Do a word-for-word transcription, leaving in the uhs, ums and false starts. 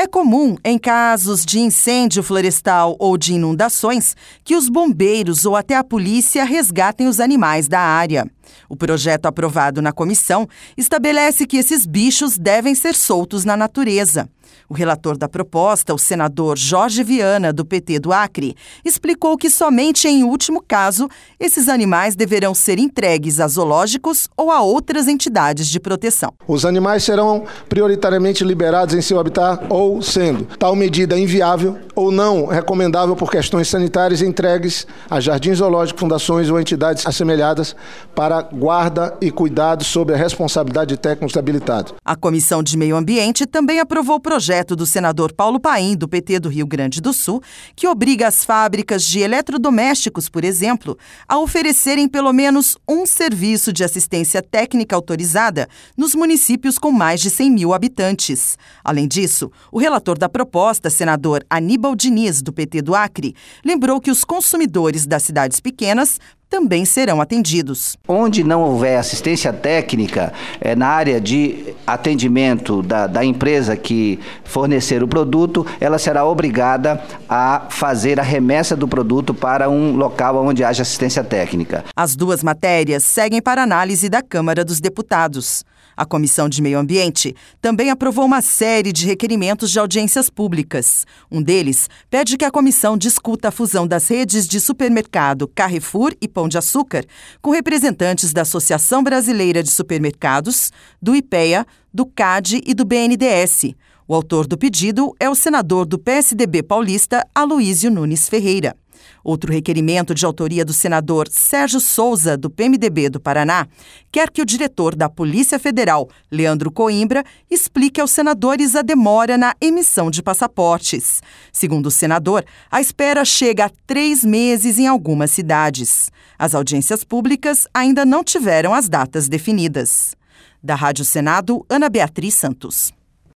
É comum, em casos de incêndio florestal ou de inundações, que os bombeiros ou até a polícia resgatem os animais da área. O projeto aprovado na comissão estabelece que esses bichos devem ser soltos na natureza. O relator da proposta, o senador Jorge Viana, do P T do Acre, explicou que somente em último caso esses animais deverão ser entregues a zoológicos ou a outras entidades de proteção. Os animais serão prioritariamente liberados em seu habitat ou, sendo tal medida inviável ou não recomendável por questões sanitárias, entregues a jardins zoológicos, fundações ou entidades assemelhadas para guarda e cuidado sob a responsabilidade de técnicos habilitados. A Comissão de Meio Ambiente também aprovou o projeto do senador Paulo Paim, do P T do Rio Grande do Sul, que obriga as fábricas de eletrodomésticos, por exemplo, a oferecerem pelo menos um serviço de assistência técnica autorizada nos municípios com mais de cem mil habitantes. Além disso, o relator da proposta, senador Aníbal Diniz, do P T do Acre, lembrou que os consumidores das cidades pequenas também serão atendidos. Onde não houver assistência técnica é, na área de atendimento da, da empresa que fornecer o produto, ela será obrigada a fazer a remessa do produto para um local onde haja assistência técnica. As duas matérias seguem para análise da Câmara dos Deputados. A Comissão de Meio Ambiente também aprovou uma série de requerimentos de audiências públicas. Um deles pede que a comissão discuta a fusão das redes de supermercado Carrefour e Pão de Açúcar com representantes da Associação Brasileira de Supermercados, do IPEA, do C A D e do B N D E S. O autor do pedido é o senador do P S D B paulista, Aloísio Nunes Ferreira. Outro requerimento de autoria do senador Sérgio Souza, do P M D B do Paraná, quer que o diretor da Polícia Federal, Leandro Coimbra, explique aos senadores a demora na emissão de passaportes. Segundo o senador, a espera chega a três meses em algumas cidades. As audiências públicas ainda não tiveram as datas definidas. Da Rádio Senado, Ana Beatriz Santos.